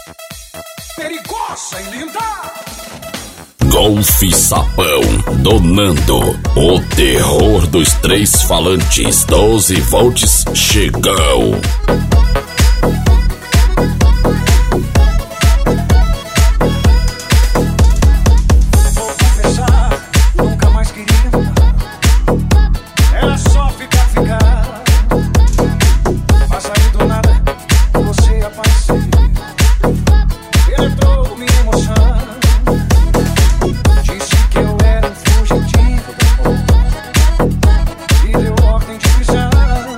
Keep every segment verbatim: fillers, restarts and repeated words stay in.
Perigosa e linda. Golf Sapão, donando o terror dos três falantes, doze volts, chegou. Vou confessar, nunca mais queria mudar. Era só ficar, ficar. Mas aí do nada, você apareceu. Penetrou minha emoção. Disse que eu era um fugitivo da porra e deu ordem de prisão.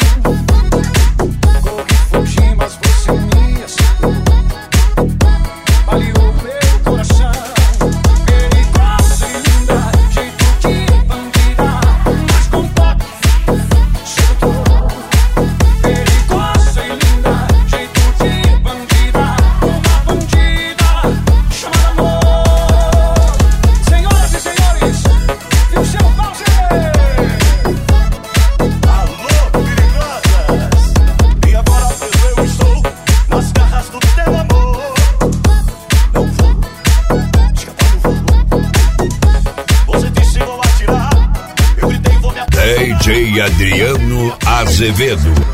Corri, fugi, mas você me aceitou. Baleou meu coração. Perigosa e linda, jeito de bandida, mas com toque sedutor. Perigosa e linda, jeito de bandida, uma bandida chamada amor. Senhoras e senhores, viu seu pause. Alô, perigosas! E agora eu estou nas garras do teu amor. Não vou escapar, não vou. Você disse vou atirar. Eu gritei vou me atirar. D J Adriano Azevedo.